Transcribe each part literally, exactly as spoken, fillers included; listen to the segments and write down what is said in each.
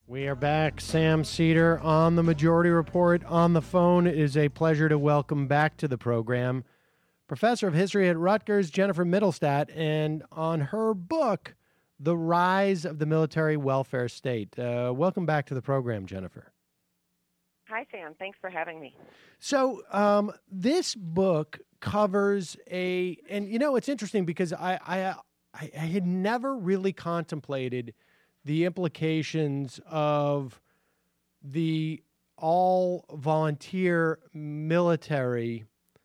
We are back. Sam Seder on the Majority Report. On the phone, it is a pleasure to welcome back to the program Professor of History at Rutgers, Jennifer Mittelstadt, and on her book, The Rise of the Military Welfare State. Uh, welcome back to the program, Jennifer. Hi, Sam. Thanks for having me. So um, this book covers a, and you know, it's interesting because I, I, I, I had never really contemplated the implications of the all-volunteer military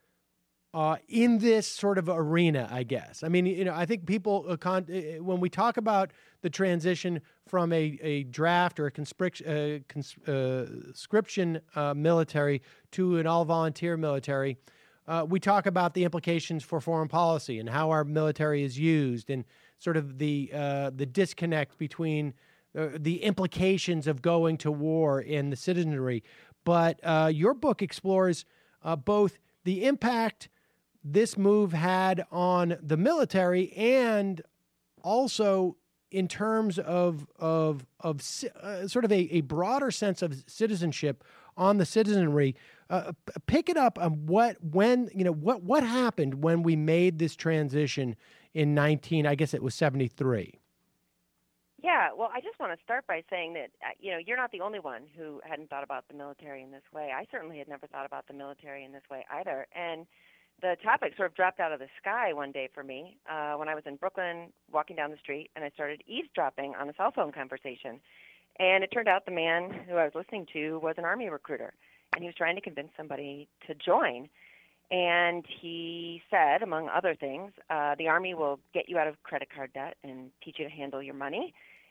uh, in this sort of arena, I guess. I mean, you know, I think people, uh, con- uh, when we talk about the transition from a, a draft or a conscription, uh, cons- uh, conscription uh, military to an all-volunteer military, uh, we talk about the implications for foreign policy and how our military is used and sort of the uh, the disconnect between uh, the implications of going to war and the citizenry. But uh, your book explores uh, both the impact this move had on the military and also in terms of of of uh, sort of a, a broader sense of citizenship on the citizenry. Uh, pick it up on what when you know what what happened when we made this transition in nineteen, I guess it was seventy-three. Yeah, well, I just want to start by saying that, uh, you know, you're not the only one who hadn't thought about the military in this way. I certainly had never thought about the military in this way either. And the topic sort of dropped out of the sky one day for me uh, when I was in Brooklyn walking down the street, and I started eavesdropping on a cell phone conversation. And it turned out the man who I was listening to was an Army recruiter, and he was trying to convince somebody to join. And he said, among other things, uh, the Army will get you out of credit card debt and teach you to handle your money,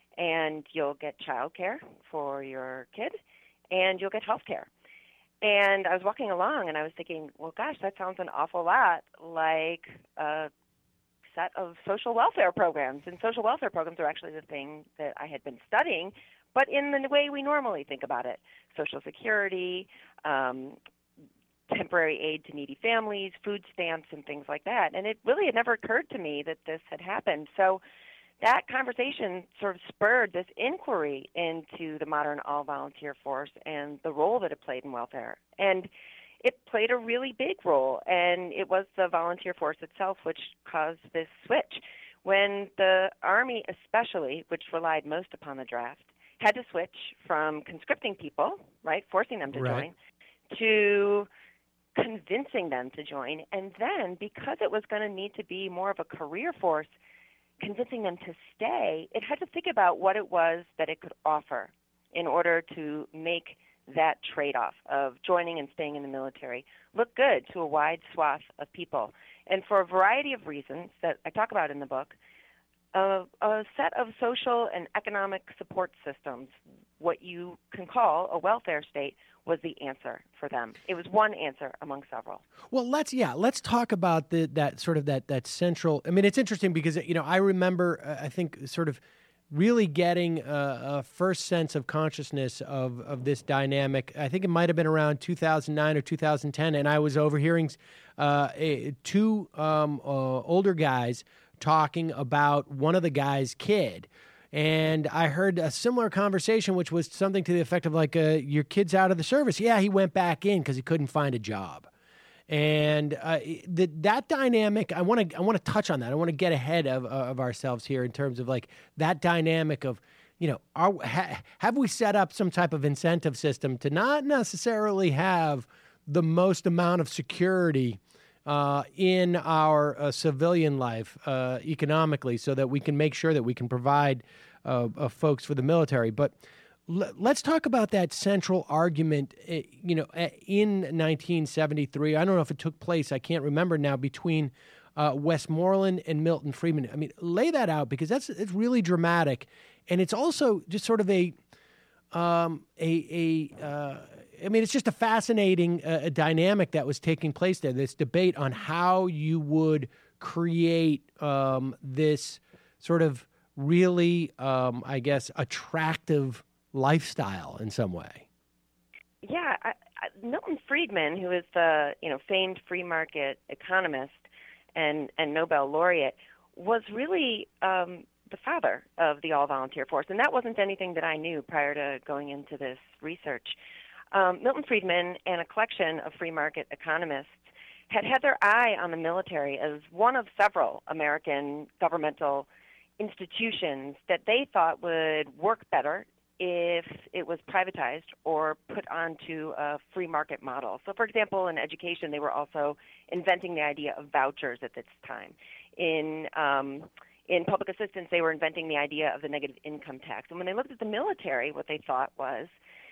and you'll get child care for your kid, and you'll get health care. And I was walking along, and I was thinking, well, gosh, that sounds an awful lot like a set of social welfare programs. And social welfare programs are actually the thing that I had been studying, but in the way we normally think about it. Social Security, um, temporary aid to needy families, food stamps, and things like that. And it really had never occurred to me that this had happened. So that conversation sort of spurred this inquiry into the modern all-volunteer force and the role that it played in welfare. And it played a really big role, and it was the volunteer force itself which caused this switch. When the Army especially, which relied most upon the draft, had to switch from conscripting people, right, forcing them to Right. join, to convincing them to join, and then because it was going to need to be more of a career force, convincing them to stay, it had to think about what it was that it could offer in order to make that trade-off of joining and staying in the military look good to a wide swath of people. And for a variety of reasons that I talk about in the book, a, a set of social and economic support systems, what you can call a welfare state, was the answer for them. It was one answer among several. Well, let's yeah, let's talk about the that sort of that that central. I mean, it's interesting because you know I remember uh, I think sort of really getting a, a first sense of consciousness of of this dynamic. I think it might have been around two thousand nine or two thousand ten, and I was overhearing uh, a, two um, uh, older guys talking about one of the guy's kid. And I heard a similar conversation, which was something to the effect of like, uh, your kid's out of the service. Yeah, he went back in because he couldn't find a job. And uh, the, that dynamic, I want to I want to touch on that. I want to get ahead of, of ourselves here in terms of like that dynamic of, you know, are, ha, have we set up some type of incentive system to not necessarily have the most amount of security Uh, in our uh, civilian life uh, economically so that we can make sure that we can provide uh, uh, folks for the military. But l- let's talk about that central argument, uh, you know, uh, in nineteen seventy-three. I don't know if it took place, I can't remember now, between uh, Westmoreland and Milton Friedman. I mean, lay that out because that's it's really dramatic. And it's also just sort of a, um, a, a uh, I mean, it's just a fascinating uh, dynamic that was taking place there, this debate on how you would create um, this sort of really, um, I guess, attractive lifestyle in some way. Yeah, I, I, Milton Friedman, who is the you know famed free market economist and, and Nobel laureate, was really um, the father of the all-volunteer force, and that wasn't anything that I knew prior to going into this research. Um, Milton Friedman and a collection of free market economists had had their eye on the military as one of several American governmental institutions that they thought would work better if it was privatized or put onto a free market model. So, for example, in education, they were also inventing the idea of vouchers at this time. In um, in public assistance, they were inventing the idea of the negative income tax. And when they looked at the military, what they thought was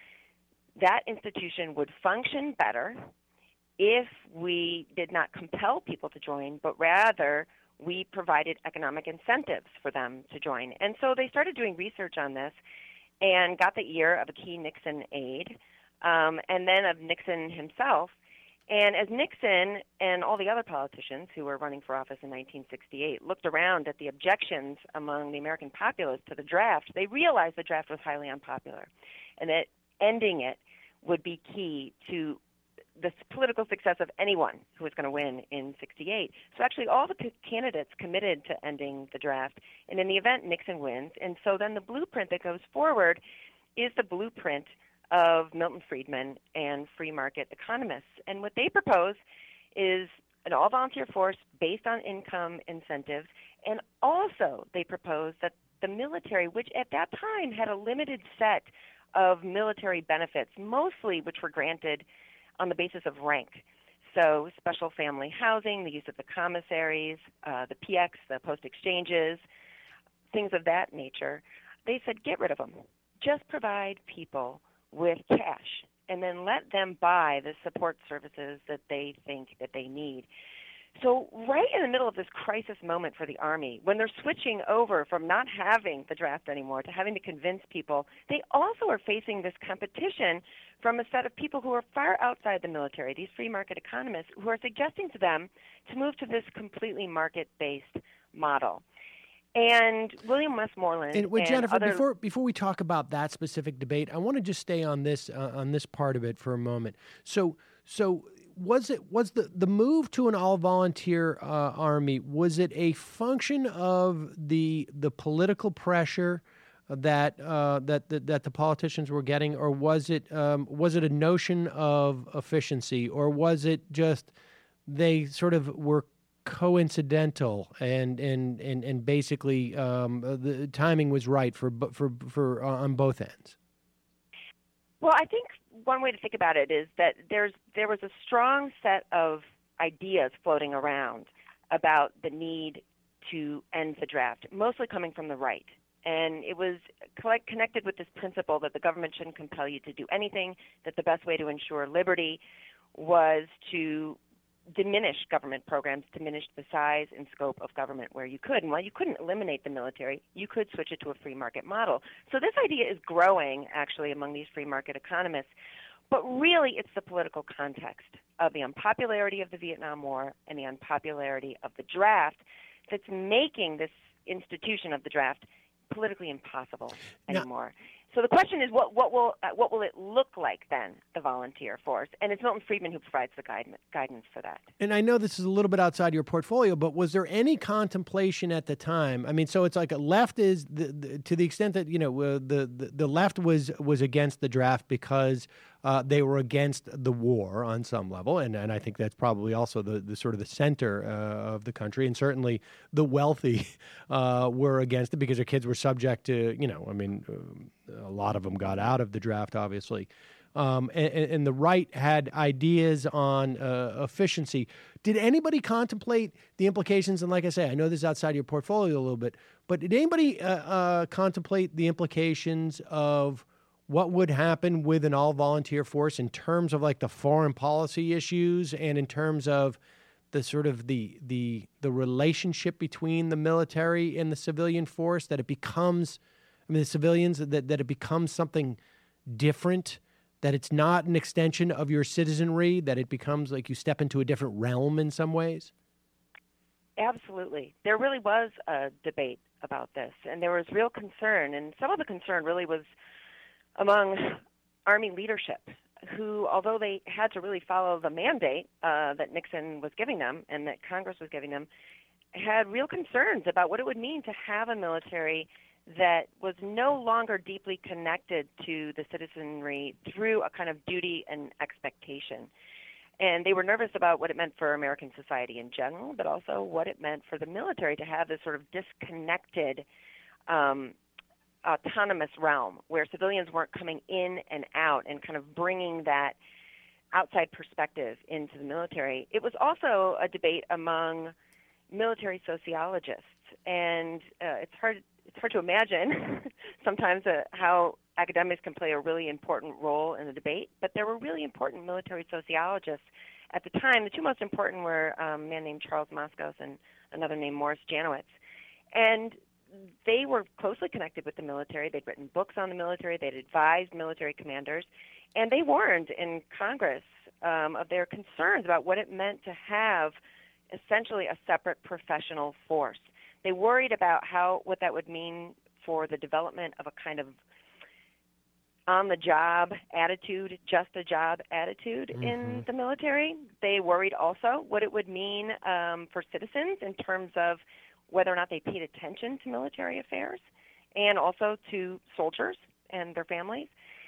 that institution would function better if we did not compel people to join, but rather we provided economic incentives for them to join. And so they started doing research on this and got the ear of a key Nixon aide, um, and then of Nixon himself. And as Nixon and all the other politicians who were running for office in nineteen sixty-eight looked around at the objections among the American populace to the draft, they realized the draft was highly unpopular and that ending it would be key to the political success of anyone who was going to win in sixty-eight. So actually all the p- candidates committed to ending the draft. And in the event, Nixon wins. And so then the blueprint that goes forward is the blueprint of Milton Friedman and free market economists. And what they propose is an all-volunteer force based on income incentives. And also they propose that the military, which at that time had a limited set of military benefits, mostly which were granted on the basis of rank. So special family housing, the use of the commissaries, uh, the P X, the post exchanges, things of that nature. They said, get rid of them. Just provide people with cash and then let them buy the support services that they think that they need. So right in the middle of this crisis moment for the Army, when they're switching over from not having the draft anymore to having to convince people, they also are facing this competition from a set of people who are far outside the military, these free market economists, who are suggesting to them to move to this completely market-based model. And William Westmoreland and, well, and Jennifer, other... before before we talk about that specific debate, I want to just stay on this uh, on this part of it for a moment. So so. Was it was the, the move to an all volunteer uh, army? Was it a function of the the political pressure that uh, that, that that the politicians were getting, or was it um, was it a notion of efficiency, or was it just they sort of were coincidental and and and and basically um, the timing was right for for for uh, on both ends? Well, I think one way to think about it is that there's there was a strong set of ideas floating around about the need to end the draft, mostly coming from the right. And it was collect, connected with this principle that the government shouldn't compel you to do anything, that the best way to ensure liberty was to diminish government programs, diminish the size and scope of government where you could. And while you couldn't eliminate the military, you could switch it to a free market model. So this idea is growing, actually, among these free market economists. But really, it's the political context of the unpopularity of the Vietnam War and the unpopularity of the draft that's making this institution of the draft politically impossible anymore. Now, so the question is, what, what will uh, what will it look like then, the volunteer force? And it's Milton Friedman who provides the guide, guidance for that. And I know this is a little bit outside your portfolio, but was there any contemplation at the time? I mean, so it's like a left is the, the, to the extent that you know uh, the, the the left was was against the draft because uh, they were against the war on some level, and and I think that's probably also the, the sort of the center uh, of the country, and certainly the wealthy uh, were against it because their kids were subject to you know I mean. Uh, A lot of them got out of the draft, obviously. Um, and, and the right had ideas on uh, efficiency. Did anybody contemplate the implications? And like I say, I know this is outside your portfolio a little bit, but did anybody uh, uh, contemplate the implications of what would happen with an all-volunteer force in terms of like the foreign policy issues and in terms of the sort of the the the relationship between the military and the civilian force, that it becomes I mean, the civilians, that, that it becomes something different, that it's not an extension of your citizenry, that it becomes like you step into a different realm in some ways? Absolutely. There really was a debate about this, and there was real concern, and some of the concern really was among Army leadership, who, although they had to really follow the mandate uh, that Nixon was giving them and that Congress was giving them, had real concerns about what it would mean to have a military that was no longer deeply connected to the citizenry through a kind of duty and expectation. And they were nervous about what it meant for American society in general, but also what it meant for the military to have this sort of disconnected, um, autonomous realm where civilians weren't coming in and out and kind of bringing that outside perspective into the military. It was also a debate among military sociologists, and uh, it's hard it's hard to imagine sometimes uh, how academics can play a really important role in the debate, but there were really important military sociologists at the time. The two most important were um, a man named Charles Moskos and another named Morris Janowitz. And they were closely connected with the military. They'd written books on the military. They'd advised military commanders. And they warned in Congress um, of their concerns about what it meant to have essentially a separate professional force. They worried about how what that would mean for the development of a kind of on-the-job attitude, just-a-job attitude mm-hmm. in the military. They worried also what it would mean um, for citizens in terms of whether or not they paid attention to military affairs and also to soldiers and their families.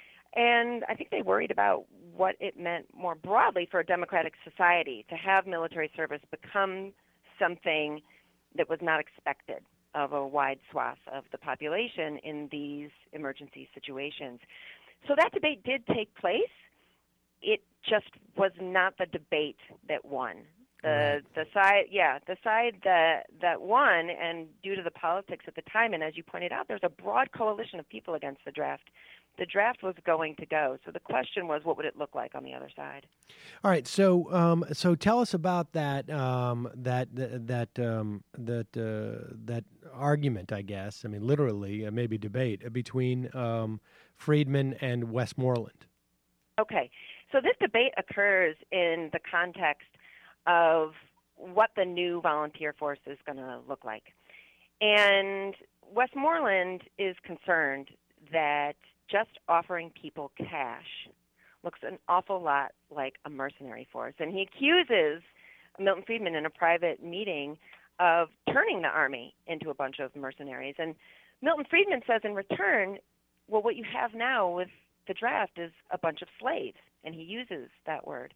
And I think they worried about what it meant more broadly for a democratic society to have military service become something that was not expected of a wide swath of the population in these emergency situations. So that debate did take place. It just was not the debate that won. The right. the side, yeah, the side that that won, and due to the politics at the time, and as you pointed out, there's a broad coalition of people against the draft. The draft was going to go. So the question was, what would it look like on the other side? All right. So, um, so tell us about that, um, that, that, um, that, uh, that argument, I guess. I mean, literally, uh, maybe debate between um, Friedman and Westmoreland. Okay. So this debate occurs in the context of what the new volunteer force is going to look like. And Westmoreland is concerned that just offering people cash looks an awful lot like a mercenary force. And he accuses Milton Friedman in a private meeting of turning the Army into a bunch of mercenaries. And Milton Friedman says in return, well, what you have now with the draft is a bunch of slaves. And he uses that word.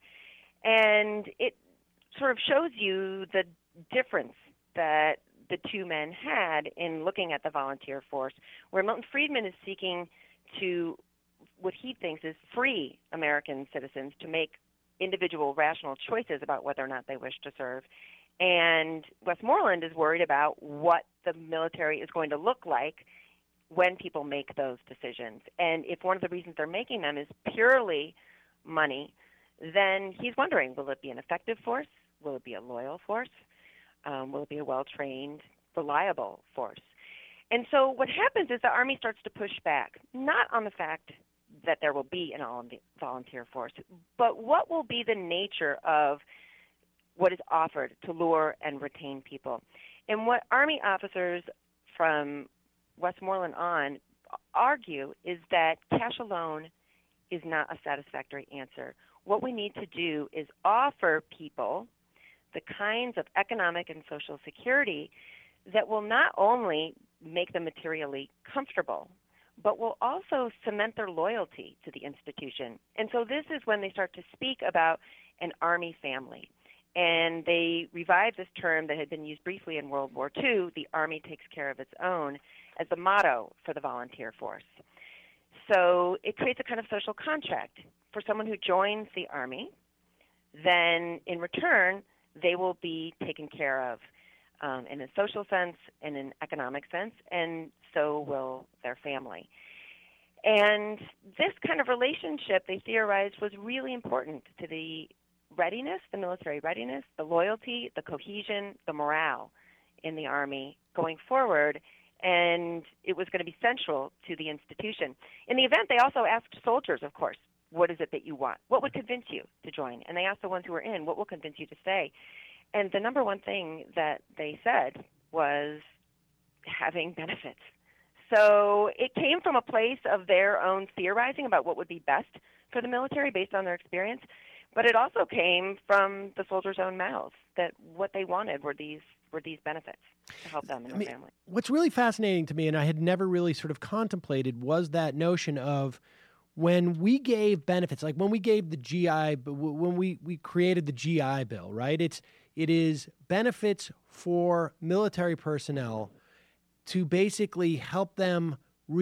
And it sort of shows you the difference that the two men had in looking at the volunteer force, where Milton Friedman is seeking to what he thinks is free American citizens to make individual rational choices about whether or not they wish to serve. And Westmoreland is worried about what the military is going to look like when people make those decisions. And if one of the reasons they're making them is purely money, then he's wondering, will it be an effective force? Will it be a loyal force? Um, will it be a well-trained, reliable force? And so what happens is the Army starts to push back, not on the fact that there will be an all-volunteer force, but what will be the nature of what is offered to lure and retain people. And what Army officers from Westmoreland on argue is that cash alone is not a satisfactory answer. What we need to do is offer people the kinds of economic and social security that will not only make them materially comfortable, but will also cement their loyalty to the institution. And so this is when they start to speak about an Army family. And they revive this term that had been used briefly in World War Two, the Army takes care of its own, as the motto for the volunteer force. So it creates a kind of social contract. For someone who joins the Army, then in return, they will be taken care of um, in a social sense and in an economic sense, and so will their family. And this kind of relationship, they theorized, was really important to the readiness, the military readiness, the loyalty, the cohesion, the morale in the Army going forward, and it was going to be central to the institution. In the event, they also asked soldiers, of course, what is it that you want? What would convince you to join? And they asked the ones who were in, what will convince you to stay? And the number one thing that they said was having benefits. So it came from a place of their own theorizing about what would be best for the military based on their experience, but it also came from the soldiers' own mouths, that what they wanted were these were these benefits to help them and I their mean, family. What's really fascinating to me, and I had never really sort of contemplated, was that notion of when we gave benefits, like when we gave the G I, when we, we created the G I Bill, right? It's it is benefits for military personnel to basically help them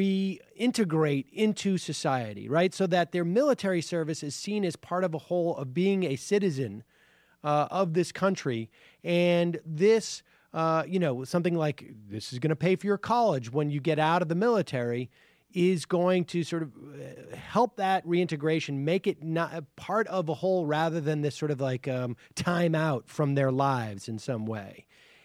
reintegrate into society, right? So that their military service is seen as part of a whole of being a citizen uh, of this country. And this, uh, you know, something like this is going to pay for your college when you get out of the military is going to sort of help that reintegration, make it not a part of a whole rather than this sort of like um, time out from their lives in some way.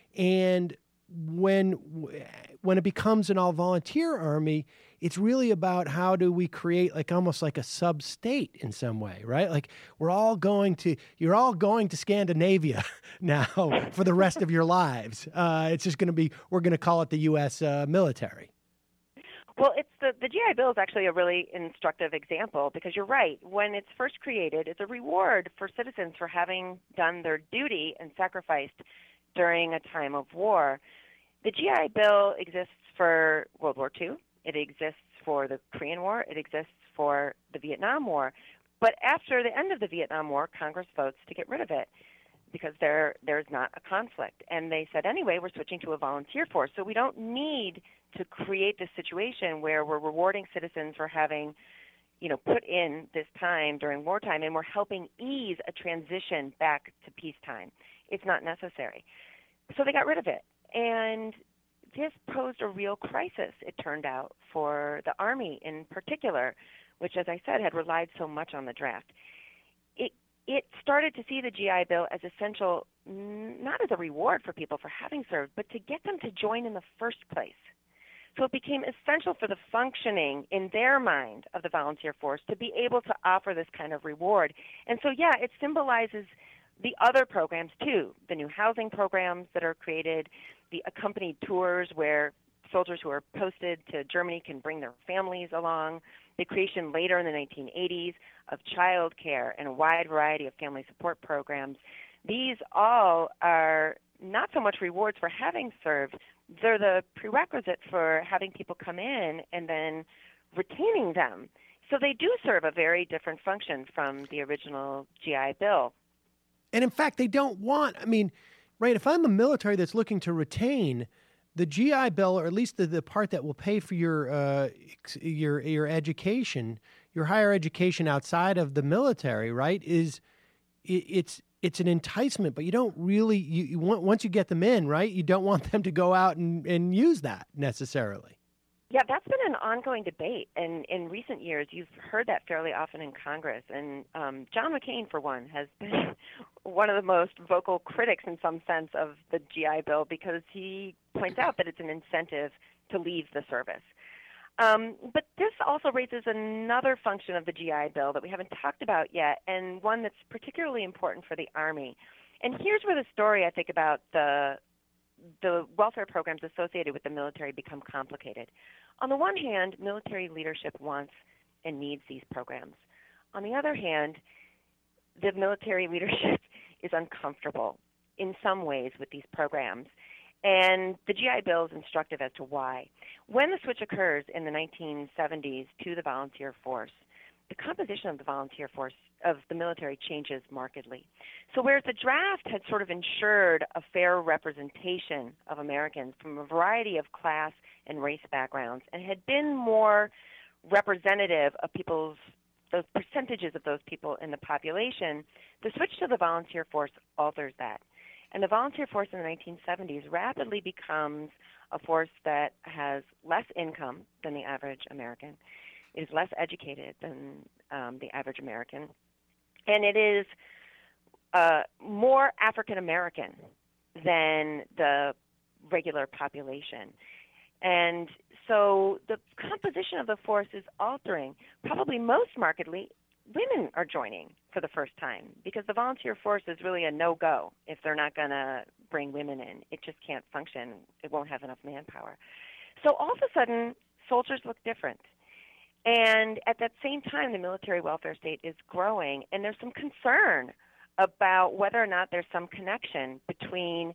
And when when it becomes an all-volunteer army, it's really about how do we create like almost like a sub-state in some way, right? Like we're all going to, you're all going to Scandinavia now for the rest of your lives. Uh, it's just going to be, we're going to call it the U S uh, military. Well, it's the, the G I Bill is actually a really instructive example because you're right. When it's first created, it's a reward for citizens for having done their duty and sacrificed during a time of war. The G I Bill exists for World War Two. It exists for the Korean War. It exists for the Vietnam War. But after the end of the Vietnam War, Congress votes to get rid of it because there there's not a conflict. And they said, anyway, we're switching to a volunteer force. So we don't need to create this situation where we're rewarding citizens for having, you know, put in this time during wartime, and we're helping ease a transition back to peacetime. It's not necessary. So they got rid of it. And this posed a real crisis, it turned out, for the Army in particular, which, as I said, had relied so much on the draft. It it started to see the G I Bill as essential, not as a reward for people for having served, but to get them to join in the first place. So it became essential for the functioning in their mind of the volunteer force to be able to offer this kind of reward. And so, yeah, it symbolizes the other programs, too, the new housing programs that are created, the accompanied tours where soldiers who are posted to Germany can bring their families along, the creation later in the nineteen eighties of child care and a wide variety of family support programs. These all are not so much rewards for having served, they're the prerequisite for having people come in and then retaining them. So they do serve a very different function from the original G I Bill. And in fact, they don't want, I mean, right, if I'm a military that's looking to retain, the G I Bill, or at least the, the part that will pay for your uh, your your education, your higher education outside of the military, right, is it, it's it's an enticement, but you don't really, you, you want, once you get them in, right, you don't want them to go out and, and use that necessarily. Yeah, that's been an ongoing debate, and in recent years, you've heard that fairly often in Congress. And um, John McCain, for one, has been one of the most vocal critics, in some sense, of the G I Bill because he points out that it's an incentive to leave the service. Um, but this also raises another function of the G I Bill that we haven't talked about yet, and one that's particularly important for the Army. And here's where the story, I think, about the the welfare programs associated with the military become complicated. On the one hand, military leadership wants and needs these programs. On the other hand, the military leadership is uncomfortable in some ways with these programs. And the G I Bill is instructive as to why. When the switch occurs in the nineteen seventies to the volunteer force, the composition of the volunteer force of the military changes markedly. So whereas the draft had sort of ensured a fair representation of Americans from a variety of class and race backgrounds and had been more representative of people's, those percentages of those people in the population, the switch to the volunteer force alters that. And the volunteer force in the nineteen seventies rapidly becomes a force that has less income than the average American, is less educated than um, the average American, and it is uh, more African American than the regular population. And so the composition of the force is altering. Probably most markedly, women are joining for the first time because the volunteer force is really a no-go if they're not going to bring women in. It just can't function. It won't have enough manpower. So all of a sudden, soldiers look different. And at that same time, the military welfare state is growing, and there's some concern about whether or not there's some connection between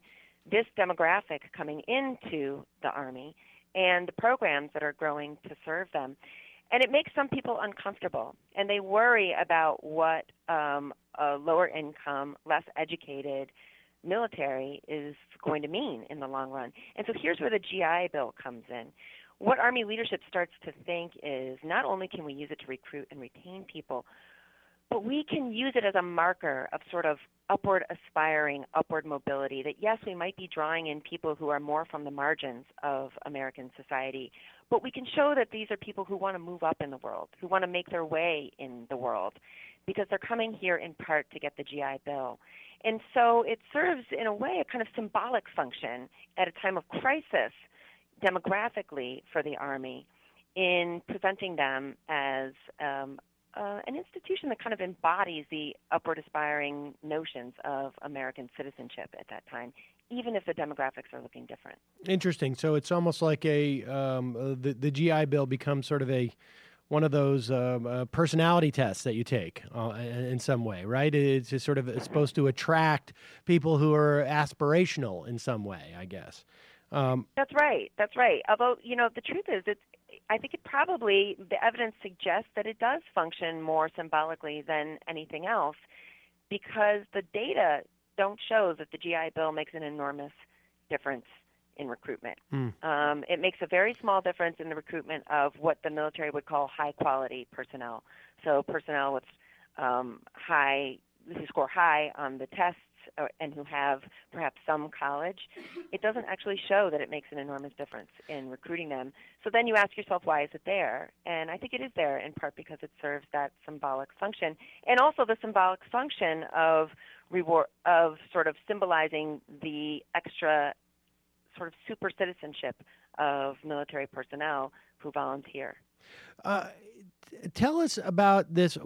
this demographic coming into the Army and the programs that are growing to serve them. And it makes some people uncomfortable, and they worry about what um, a lower income, less educated military is going to mean in the long run. And so here's where the G I Bill comes in. What Army leadership starts to think is not only can we use it to recruit and retain people, but we can use it as a marker of sort of upward aspiring, upward mobility, that yes, we might be drawing in people who are more from the margins of American society, but we can show that these are people who want to move up in the world, who want to make their way in the world, because they're coming here in part to get the G I Bill. And so it serves, in a way, a kind of symbolic function at a time of crisis demographically for the Army in presenting them as um, uh, an institution that kind of embodies the upward aspiring notions of American citizenship at that time, even if the demographics are looking different. Interesting. So it's almost like a um, uh, the, the G I Bill becomes sort of a one of those uh, uh, personality tests that you take uh, in some way, right? It's just sort of it's supposed to attract people who are aspirational in some way, I guess. Um, That's right. That's right. Although, you know, the truth is, it's, I think it probably, the evidence suggests that it does function more symbolically than anything else, because the data don't show that the G I Bill makes an enormous difference in recruitment. Mm. Um, it makes a very small difference in the recruitment of what the military would call high-quality personnel. So personnel with um, high, who score high on the tests or, and who have perhaps some college. It doesn't actually show that it makes an enormous difference in recruiting them. So then you ask yourself, why is it there? And I think it is there in part because it serves that symbolic function, and also the symbolic function of reward, of sort of symbolizing the extra sort of super citizenship of military personnel who volunteer. Uh, tell us about this.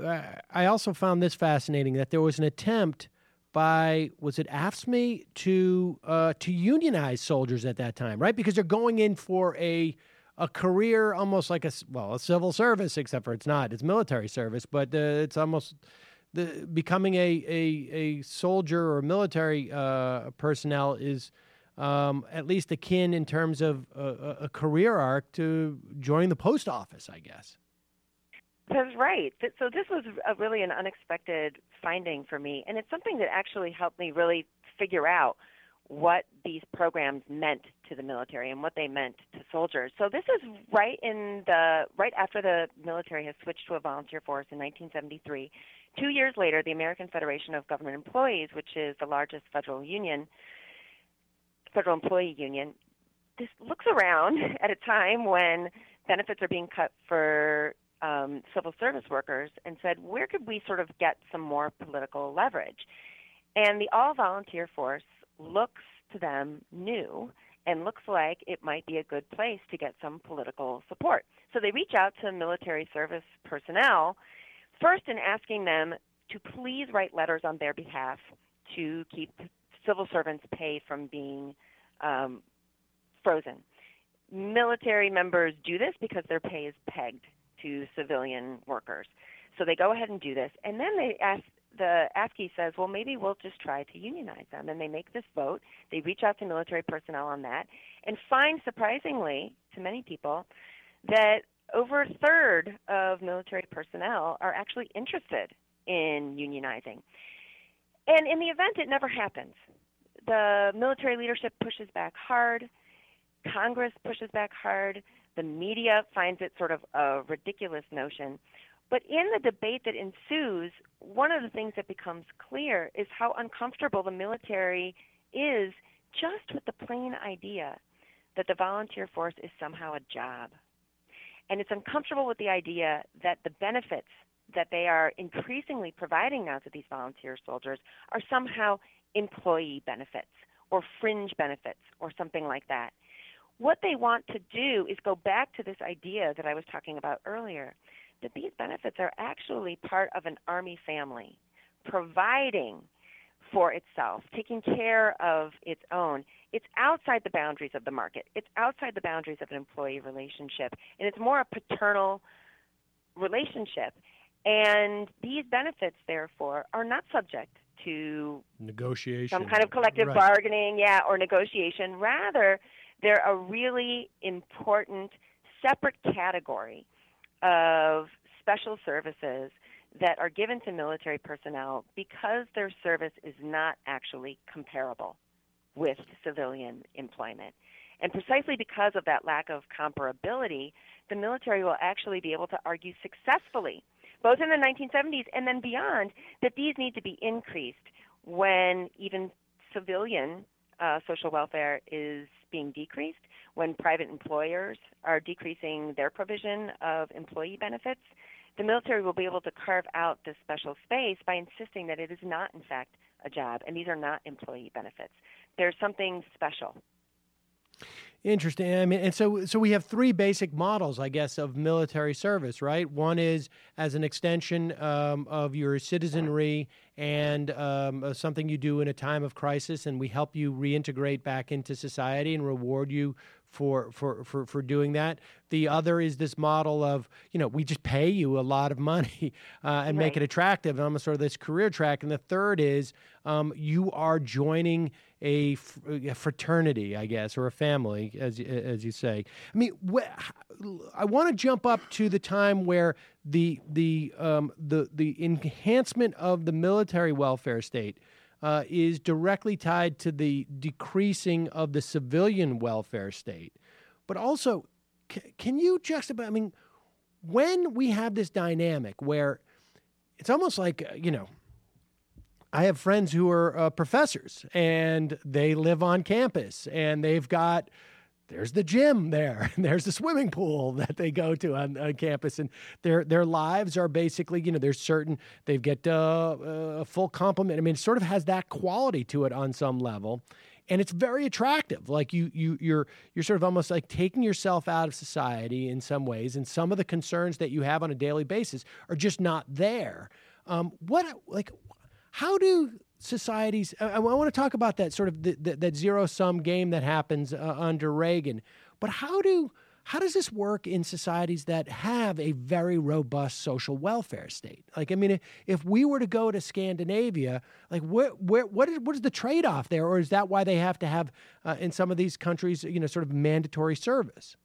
I also found this fascinating, that there was an attempt by, was it A F S M E, to uh, to unionize soldiers at that time, right? Because they're going in for a a career almost like a, well, a civil service, except for it's not. It's military service, but uh, it's almost the becoming a, a, a soldier or military uh, personnel is Um, at least akin in terms of a, a career arc to join the post office, I guess. That's right. So this was a really an unexpected finding for me, and it's something that actually helped me really figure out what these programs meant to the military and what they meant to soldiers. So this is right in the right after the military has switched to a volunteer force in nineteen seventy-three. Two years later, the American Federation of Government Employees, which is the largest federal union, federal employee union, this looks around at a time when benefits are being cut for um, civil service workers and said, where could we sort of get some more political leverage? And the all-volunteer force looks to them new and looks like it might be a good place to get some political support. So they reach out to military service personnel, first in asking them to please write letters on their behalf to keep civil servants' pay from being um, frozen. Military members do this because their pay is pegged to civilian workers. So they go ahead and do this. And then they ask, the A F C E says, well, maybe we'll just try to unionize them. And they make this vote. They reach out to military personnel on that and find, surprisingly to many people, that over a third of military personnel are actually interested in unionizing. And in the event, it never happens. The military leadership pushes back hard. Congress pushes back hard. The media finds it sort of a ridiculous notion. But in the debate that ensues, one of the things that becomes clear is how uncomfortable the military is just with the plain idea that the volunteer force is somehow a job. And it's uncomfortable with the idea that the benefits that they are increasingly providing now to these volunteer soldiers are somehow employee benefits or fringe benefits or something like that. What they want to do is go back to this idea that I was talking about earlier, that these benefits are actually part of an Army family, providing for itself, taking care of its own. It's outside the boundaries of the market. It's outside the boundaries of an employee relationship, and it's more a paternal relationship. And these benefits, therefore, are not subject to negotiation, some kind of collective right. bargaining, yeah, or negotiation. Rather, they're a really important separate category of special services that are given to military personnel because their service is not actually comparable with civilian employment. And precisely because of that lack of comparability, the military will actually be able to argue successfully, both in the nineteen seventies and then beyond, that these need to be increased when even civilian uh, social welfare is being decreased, when private employers are decreasing their provision of employee benefits. The military will be able to carve out this special space by insisting that it is not, in fact, a job, and these are not employee benefits. There's something special. Interesting. I mean, and so so we have three basic models, I guess, of military service, right? One is as an extension um, of your citizenry and um, something you do in a time of crisis, and we help you reintegrate back into society and reward you for for for for doing that. The other is this model of, you know, we just pay you a lot of money uh, and Right. make it attractive, and almost sort of this career track. And the third is um, you are joining a, f- a fraternity, I guess, or a family, as as you say. I mean, wh- I want to jump up to the time where the the um, the the enhancement of the military welfare state uh, is directly tied to the decreasing of the civilian welfare state. But also, c- can you juxtapose? I mean, when we have this dynamic where it's almost like, uh, you know, I have friends who are uh, professors, and they live on campus, and they've got, there's the gym there, and there's the swimming pool that they go to on, on campus, and their their lives are basically, you know, there's certain, they get uh, a full complement. I mean, it sort of has that quality to it on some level, and it's very attractive. Like you you you're you're sort of almost like taking yourself out of society in some ways, and some of the concerns that you have on a daily basis are just not there. Um, what like. How do societies, I, I want to talk about that sort of the, the, that zero-sum game that happens uh, under Reagan, but how do how does this work in societies that have a very robust social welfare state? Like, I mean, if, if we were to go to Scandinavia, like, where, where, what is what is the trade-off there, or is that why they have to have, uh, in some of these countries, you know, sort of mandatory service?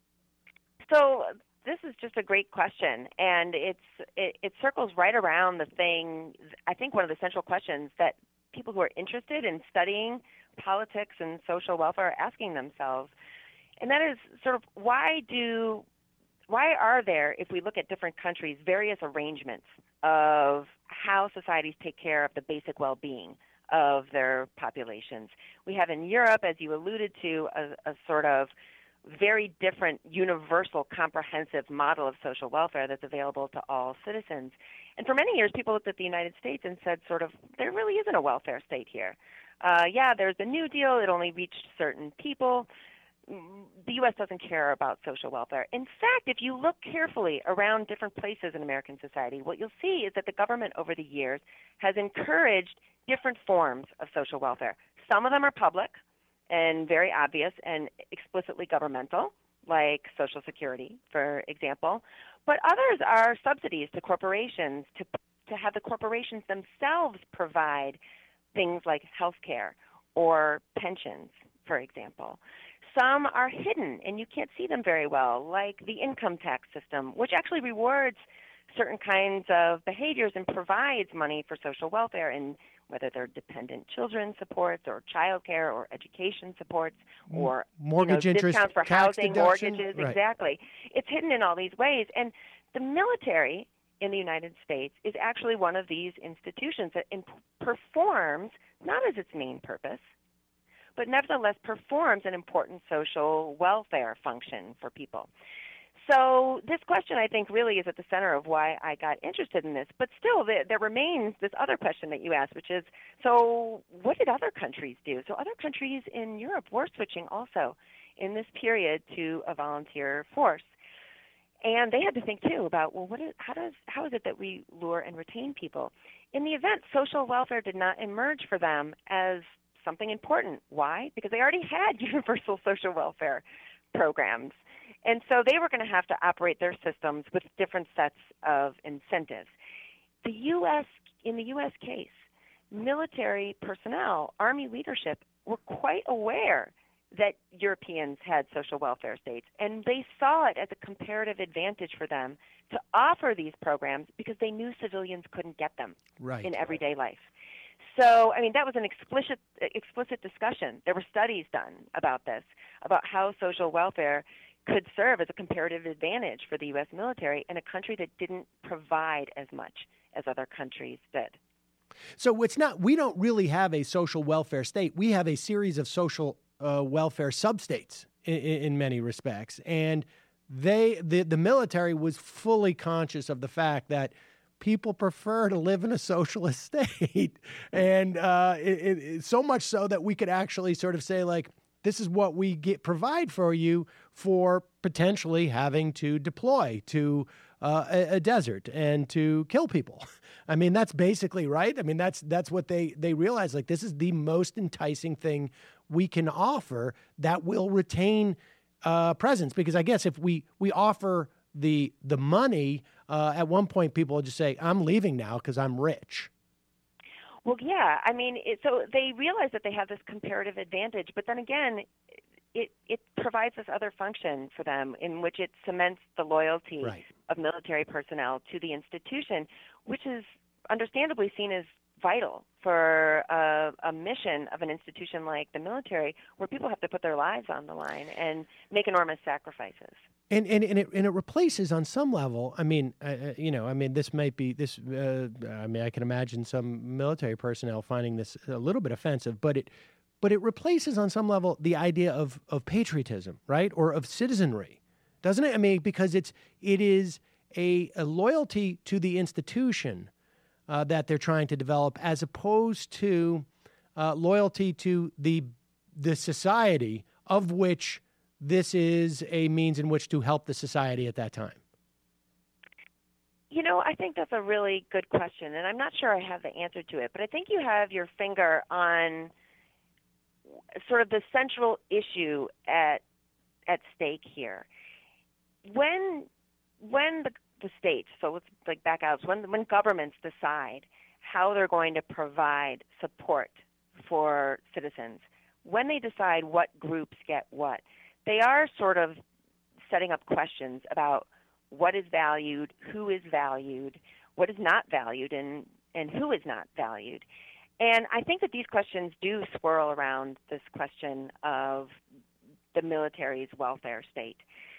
So this is just a great question, and it's it, it circles right around the thing, I think one of the central questions that people who are interested in studying politics and social welfare are asking themselves, and that is sort of why do why are there, if we look at different countries, various arrangements of how societies take care of the basic well-being of their populations? We have in Europe, as you alluded to, a, a sort of very different, universal, comprehensive model of social welfare that's available to all citizens. And for many years, people looked at the United States and said sort of, there really isn't a welfare state here. Uh, yeah, there's the New Deal. It only reached certain people. The U S doesn't care about social welfare. In fact, if you look carefully around different places in American society, what you'll see is that the government over the years has encouraged different forms of social welfare. Some of them are public and very obvious and explicitly governmental, like Social Security, for example. But others are subsidies to corporations to to have the corporations themselves provide things like health care or pensions, for example. Some are hidden, and you can't see them very well, like the income tax system, which actually rewards certain kinds of behaviors and provides money for social welfare, and whether they're dependent children supports or child care or education supports or mortgage you know, interest, discounts for tax housing, deduction. mortgages, Right. exactly. It's hidden in all these ways. And the military in the United States is actually one of these institutions that in- performs, not as its main purpose, but nevertheless performs an important social welfare function for people. So this question, I think, really is at the center of why I got interested in this. But still, there, there remains this other question that you asked, which is, so what did other countries do? So other countries in Europe were switching also in this period to a volunteer force. And they had to think, too, about, well, what is, how, does, how is it that we lure and retain people? In the event, social welfare did not emerge for them as something important. Why? Because they already had universal social welfare programs. And so they were going to have to operate their systems with different sets of incentives. The U S, in the U S case, military personnel, Army leadership, were quite aware that Europeans had social welfare states, and they saw it as a comparative advantage for them to offer these programs because they knew civilians couldn't get them right. in everyday life. So, I mean, that was an explicit explicit discussion. There were studies done about this, about how social welfare could serve as a comparative advantage for the U S military in a country that didn't provide as much as other countries did. So it's not, we don't really have a social welfare state. We have a series of social uh, welfare substates in, in many respects. And they, the, the military was fully conscious of the fact that people prefer to live in a socialist state. And uh, it, it, so much so that we could actually sort of say, like, this is what we get provide for you for potentially having to deploy to uh, a, a desert and to kill people. I mean, that's basically right. I mean, that's that's what they, they realize. Like, this is the most enticing thing we can offer that will retain uh, presence. Because I guess if we, we offer the the money, uh, at one point people will just say, I'm leaving now because I'm rich. Well, yeah. I mean, it, so they realize that they have this comparative advantage, but then again, it, it provides this other function for them in which it cements the loyalty right. of military personnel to the institution, which is understandably seen as vital for a, a mission of an institution like the military, where people have to put their lives on the line and make enormous sacrifices. And and and it, and it replaces on some level. I mean, uh, you know, I mean, this might be this. Uh, I mean, I can imagine some military personnel finding this a little bit offensive, but it, but it replaces on some level the idea of of patriotism, right, or of citizenry, doesn't it? I mean, because it's it is a, a loyalty to the institution uh, that they're trying to develop, as opposed to uh, loyalty to the the society of which this is a means in which to help the society at that time. You know, I think that's a really good question, and I'm not sure I have the answer to it, but I think you have your finger on sort of the central issue at at stake here. When when the, the state, so let's like back out, when when governments decide how they're going to provide support for citizens, when they decide what groups get what, they are sort of setting up questions about what is valued, who is valued, what is not valued, and, and who is not valued. And I think that these questions do swirl around this question of the military's welfare state.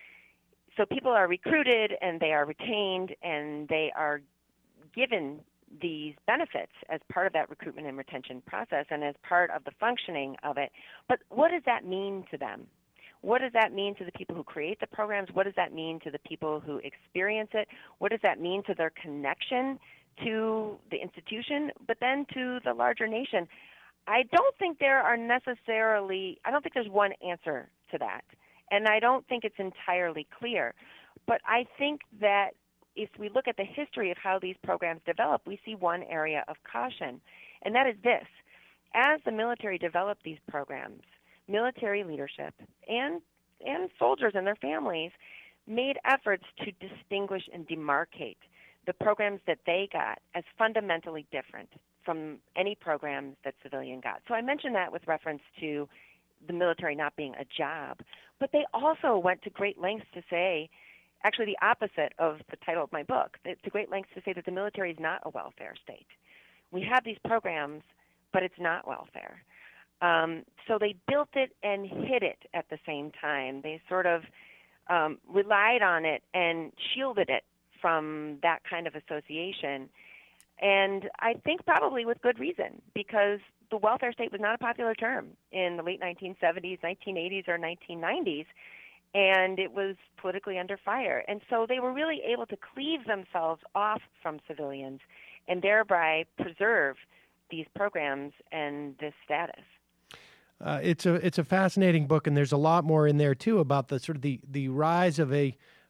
So people are recruited and they are retained and they are given these benefits as part of that recruitment and retention process and as part of the functioning of it. But what does that mean to them? What does that mean to the people who create the programs? What does that mean to the people who experience it? What does that mean to their connection to the institution, but then to the larger nation? I don't think there are necessarily, I don't think there's one answer to that. And I don't think it's entirely clear. But I think that if we look at the history of how these programs develop, we see one area of caution, and that is this. As the military developed these programs, military leadership and and soldiers and their families made efforts to distinguish and demarcate the programs that they got as fundamentally different from any programs that civilian got. So I mentioned that with reference to the military not being a job, but they also went to great lengths to say, actually the opposite of the title of my book, to great lengths to say that the military is not a welfare state. We have these programs, but it's not welfare. Um, so they built it and hid it at the same time. They sort of um, relied on it and shielded it from that kind of association. And I think probably with good reason, because the welfare state was not a popular term in the late nineteen seventies, nineteen eighties, or nineteen nineties, and it was politically under fire. And so they were really able to cleave themselves off from civilians and thereby preserve these programs and this status. Uh, it's a it's a fascinating book, and there's a lot more in there too about the sort of the the rise of a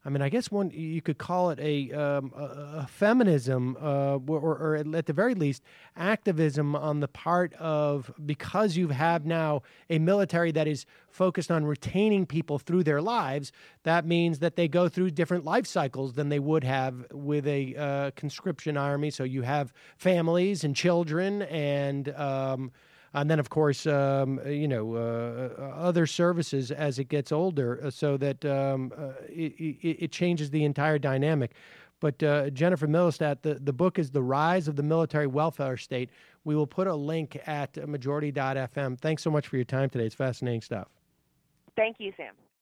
I mean, I guess one you could call it a, um, a, a feminism, uh, or, or at the very least, activism on the part of, because you have now a military that is focused on retaining people through their lives. That means that they go through different life cycles than they would have with a uh, conscription army. So you have families and children and. Um, And then, of course, um, you know, uh, other services as it gets older, so that um, uh, it, it changes the entire dynamic. But uh, Jennifer Milistad, the, the book is The Rise of the Military Welfare State. We will put a link at majority dot f m. Thanks so much for your time today. It's fascinating stuff. Thank you, Sam.